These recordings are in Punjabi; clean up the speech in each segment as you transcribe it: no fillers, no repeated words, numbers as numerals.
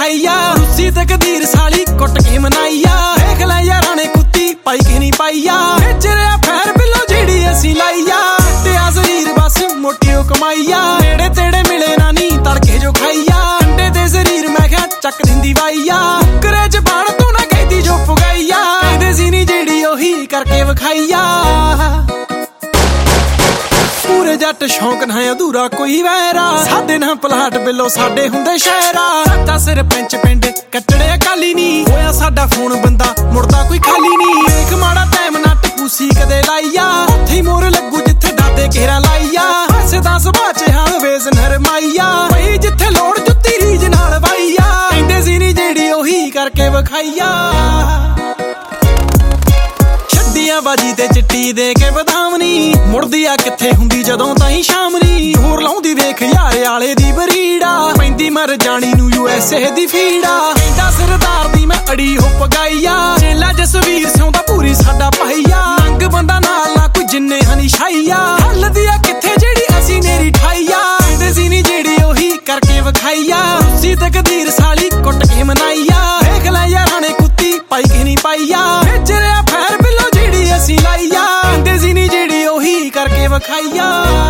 ਵਿਖਾਈਆ ਰੁੱਸੀ ਤਕਦੀਰ ਸਾਲੀ ਕੁੱਟ ਕੇ ਮਨਾਈਆ ਦੇਖ ਲੈ ਯਾਰਾਂ ਨੇ ਕੁੱਤੀ ਪਾਈ ਕਿ ਨਹੀਂ ਪਾਈਆ ਵਿਚਰਿਆ ਫੈਰ ਬਿੱਲੋ ਜਿਹੜੀ ਅਸੀਂ ਲਾਈਆ ਤੇ ਆ ਜ਼ਰੀਰ ਬਸ ਮੋਟੀਓ ਕਮਾਈਆ ਨੇੜੇ ਤੇੜੇ ਮਿਲੇ ਨਾ ਨੀ ਤੜਕੇ ਜੋ ਖਾਈਆ ਅੰਡੇ ਦੇ ਜ਼ਰੀਰ ਮੈਂ ਕਿਹਾ ਚੱਕ ਦਿੰਦੀ ਵਾਈਆ ਕਰੇ ਜ਼ਬਾਨ ਤੂੰ ਨਾ ਕਹਿੰਦੀ ਜੋ ਪੁਗਾਈਆ ਕਹਿੰਦੇ ਸੀ ਨੀ ਜਿਹੜੀ ਉਹੀ ਕਰਕੇ ਵਿਖਾਈਆ ਪੂਰੇ ਜੱਟ ਸ਼ੌਂਕ ਨਾ ਅਧੂਰਾ ਕੋਈ ਵੈਰਾ ਸਾਡੇ ਨਾਲ ਪਲਾਟ ਬਿੱਲੋ ਸਾਡੇ ਹੁੰਦੇ ਸ਼ਹਿਰਾ ਸੱਚਾ ਸਰਪੰਚ ਪਿੰਡ ਕੱਟੜੇ ਅਕਾਲੀ ਨੀ ਹੋਇਆ ਸਾਡਾ ਫੋਨ ਬੰਦਾ ਮੁੜਦਾ ਕੋਈ ਖਾਲੀ ਨੀ ਦੇਖ ਮਾੜਾ ਟਾਈਮ ਨੱਟ ਪੂਸੀ ਕਦੇ ਲਾਈਆ ਉੱਥੇ ਮੋਰ ਲੱਗੂ ਜਿੱਥੇ ਦਾਦੇ ਘੇਰਾ ਲਾਈਆ ਹੱਸਦਾ ਸੁਭਾਅ ਚ ਹਾਂ ਵੇਜ਼ ਨਰਮਾਈਆ ਪਈ ਜਿੱਥੇ ਲੋੜ ਜੁੱਤੀ ਰੀਜ ਨਾਲ ਵਾਈਆ ਕਹਿੰਦੇ ਸੀ ਨੀ ਜਿਹੜੀ ਉਹੀ ਕਰਕੇ ਵਿਖਾਈਆ ਛੱਡੀਆਂ ਬਾਜੀ ਤੇ ਚਿੱਟੀ ਦੇ ਕੇ ਬਦਾਮਨੀ ਮੁੜਦੀ ਆ ਕਿੱਥੇ ਹੁੰਦੀ ਜਦੋਂ ਤਾਈਂ ਸ਼ਾਮਨੀ ਹੋਰ ਲਾਉਂਦੀ ਵੇਖ ਯਾਰ ਆਲੇ ਦੀ ਬਰੀੜਾ ਪੈਂਦੀ ਮਰ ਜਾਣੀ ਨੂੰ USA ਦੀ ਫੀੜਾ ਕਹਿੰਦਾ ਸਰਦਾਰ ਦੀ ਮੈਂ ਅੜੀ ਹੋ ਪਗਾਈਆ ਚੇਲਾ ਜਸਵੀਰ ਸਿਉਂਦਾ ਪੂਰੀ ਸਾਡਾ ਭਾਈਆ ਨੰਗ ਬੰਦਾ ਨਾਲ ਨਾ ਕੋਈ ਜਿੰਨੇ ਹਨੀ ਛਾਈਆ ਹੱਲਦੀ ਆ ਕਿੱਥੇ ਜਿਹੜੀ ਅਸੀਂ ਨੇਰੀ ਠਾਈਆ ਕਹਿੰਦੇ ਸੀ ਨੀ ਜਿਹੜੀ ਉਹੀ ਕਰਕੇ ਵਿਖਾਈਆ ਰੁੱਸੀ ਤਕਦੀਰ ਸਾਲੀ ਕੁੱਟ ਕੇ ਮਨਾਈਆ ਦੇਖ ਲੈ ਯਾਰਾਂ ਨੇ ਕੁੱਤੀ ਪਾਈ ਕਿ ਨਹੀਂ ਪਾਈਆ ਵਿਚਰਿਆ ਫੈਰ ਬਿੱਲੋ ਜਿਹੜੀ ਅਸੀਂ ਲਾਈਆ ਕਹਿੰਦੇ ਸੀ ਨੀ ਜਿਹੜੀ ਉਹੀ ਕਰਕੇ ਵਿਖਾਈਆ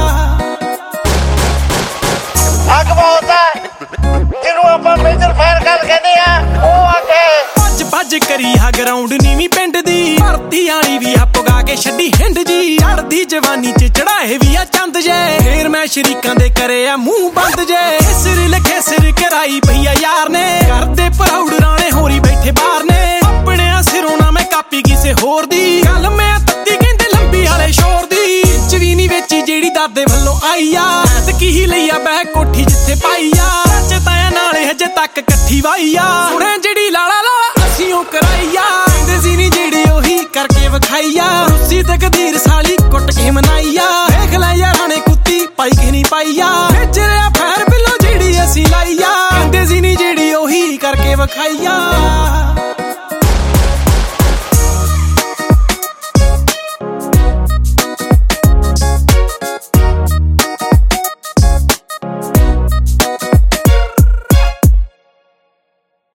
ਅੱਗ ਬਹੁਤ ਹੈ ਜਿਹਨੂੰ ਆਪਾਂ ਮੇਜਰ ਫਾਇਰ ਕਰ ਕਹਿੰਦੇ ਆ ਉਹ ਅੱਗੇ ਭੱਜ ਕਰੀ ਆ ਗਰਾਊਂਡ ਨੀਵੀਂ ਪਿੰਡ ਦੀ ਭਰਤੀ ਆਲੀ ਵੀ ਆ ਪੁਗਾ ਕੇ ਛੱਡੀ ਹਿੰਡ ਜੀ ਚੜਦੀ ਜਵਾਨੀ ਚ ਚੜਾਏ ਵੀ ਆ ਚੰਦ ਜੇ ਫੇਰ ਮੈਂ ਸ਼ਰੀਕਾਂ ਦੇ ਕਰੇ ਆ ਮੂੰਹ ਬੰਦ ਜੇ ਸਿਰ ਲਿਖੇ ਸਿਰ ਕਰਾਈ ਪਈਆ ਯਾਰ ਨੇ ਕਰਦੇ ਪ੍ਰਾਊਡ ਰਾਣੇ ਹੋਰੀ ਬੈਠੇ ਬਾਹਰ ਨੇ ਆਪਣਿਆਂ ਸਿਰੋਂ ਨਾ ਮੈਂ ਕਾਪੀ ਕਿਸੇ ਹੋਰ ਦੀ ਗੱਲ ਮੈਂ ਤੱਤੀ ਕਹਿੰਦੇ ਲੰਬੀ ਵਾਲੇ ਸ਼ੋਰ ਦੀ ਚ ਵੀ ਨੀ ਵਿੱਚ ਜਿਹੜੀ ਦਾਦੇ ਵੱਲੋਂ ਆਈ ਆ ਤੇ ਕੀ ਲਈਆ ਬਹਿ ਕੋਠੀ ਜਿੱਥੇ ਪਾਈਆ ਸੱਚ ਤਾਇਆ ਨਾਲੇ ਹਜੇ ਤੱਕ ਇਕੱਠੀ ਵਾਈਆ ਸੁਣੇ ਜਿਹੜੀ ਲਾਲਾ ਲਾਲਾ ਅਸੀਂ ਉਹ ਕਰਾਈਆ ਕਹਿੰਦੇ ਸੀ ਨੀ ਜਿਹੜੀ ਉਹੀ ਕਰਕੇ ਵਿਖਾਈਆ ਰੁੱਸੀ ਤਕਦੀਰ ਸਾਲੀ ਕੁੱਟ ਕੇ ਮਨਾਈਆ ਦੇਖ ਲੈ ਯਾਰਾਂ ਨੇ ਕੁੱਤੀ ਪਾਈ ਕਿ ਨਹੀਂ ਪਾਈਆ ਵਿਚਰਿਆ ਫੈਰ ਬਿੱਲੋ ਜਿਹੜੀ ਅਸੀਂ ਲਾਈਆ ਕਹਿੰਦੇ ਸੀ ਨੀ ਜਿਹੜੀ ਉਹੀ ਕਰਕੇ ਵਿਖਾਈਆ